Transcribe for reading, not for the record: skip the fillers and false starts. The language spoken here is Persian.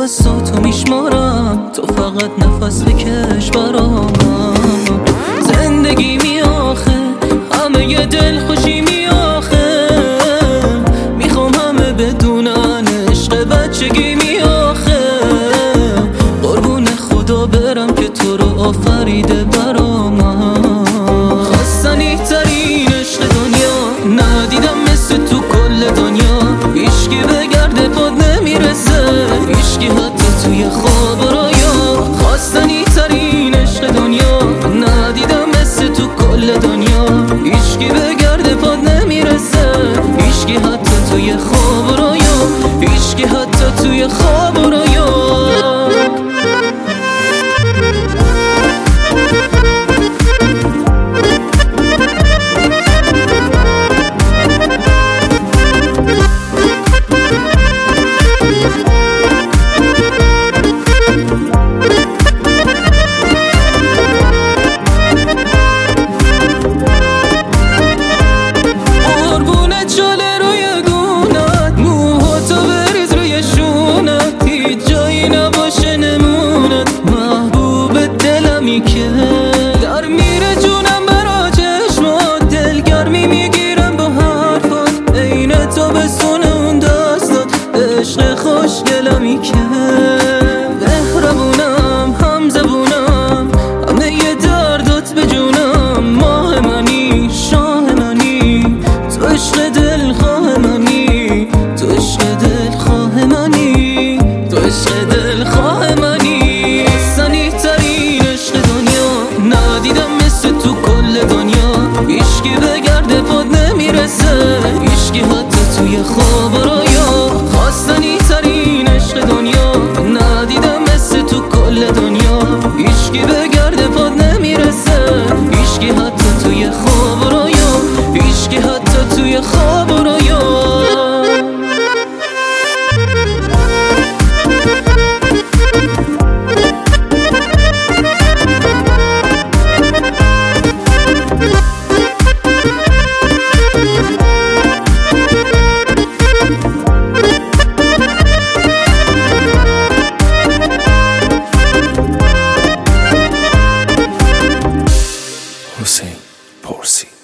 نفساتو میشمارم، تو فقط نفس بکش برام. زندگی می آخه همه ی دل خوشی می آخه، میخوام همه بدونن عشق بچگی می آخه. قربون خدا برم که تو رو آفریده برام. خواستنی ترین عشق دنیا ندیدم مثل تو کل دنیا. هیچکی به گرد پاد نمیرسه، هیچکی حتی توی خواب و رویا. خواستنی ترین عشق دنیا ندیدم مثل تو کل دنیا. هیچکی به گرد پاد نمیرسه، هیچکی حتی توی خواب و رویا. هیچکی حتی توی خواب و رویا. که در میره جونم برا چشمات، دلگرمی میگیرم با حرفات. عین تو بسونه اون دستات، عشق خوشگلمی که مهربونم هم زبونم، همه ی دردات به جونم. ماه منی شاه منی، تو عشق دلخواه منی، تو عشق دلخواه منی، تو عشق دلخواه منی. ندیدم مثل تو کل دنیا، هیچکی به گرد پاد نمیرسه، هیچکی حتی توی خواب و رویا. خواستنی ترین عشق دنیا ندیدم مثل تو کل دنیا. هیچکی به گرد پاد نمیرسه، هیچکی حتی توی خواب و رویا. هیچکی حتی توی خواب و رویا. حسین پارسی.